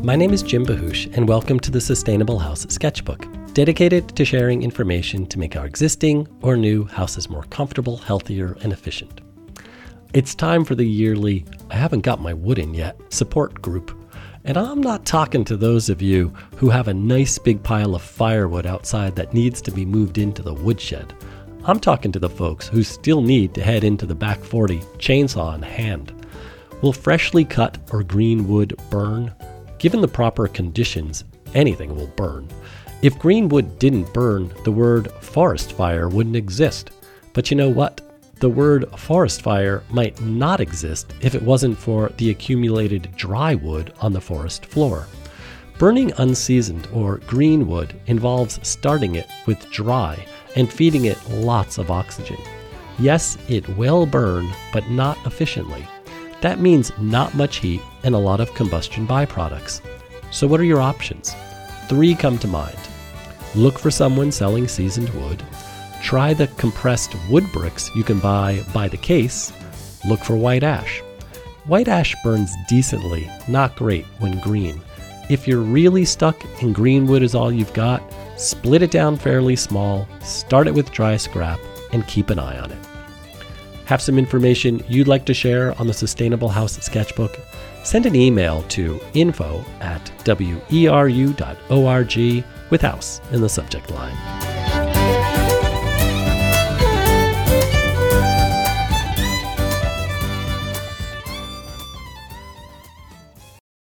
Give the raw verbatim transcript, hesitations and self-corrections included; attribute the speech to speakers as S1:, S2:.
S1: My name is Jim Bahush, and welcome to the Sustainable House Sketchbook, dedicated to sharing information to make our existing or new houses more comfortable, healthier, and efficient. It's time for the yearly I haven't got my wood in yet support group. And I'm not talking to those of you who have a nice big pile of firewood outside that needs to be moved into the woodshed. I'm talking to the folks who still need to head into the back forty, chainsaw in hand. Will freshly cut or green wood burn? Given the proper conditions, anything will burn. If green wood didn't burn, the word forest fire wouldn't exist. But you know what? The word forest fire might not exist if it wasn't for the accumulated dry wood on the forest floor. Burning unseasoned or green wood involves starting it with dry and feeding it lots of oxygen. Yes, it will burn, but not efficiently. That means not much heat and a lot of combustion byproducts. So what are your options? Three come to mind. Look for someone selling seasoned wood. Try the compressed wood bricks you can buy by the case. Look for white ash. White ash burns decently, not great when green. If you're really stuck and green wood is all you've got, split it down fairly small, start it with dry scrap, and keep an eye on it. Have some information you'd like to share on the Sustainable House Sketchbook? Send an email to info at weru dot org with house in the subject line.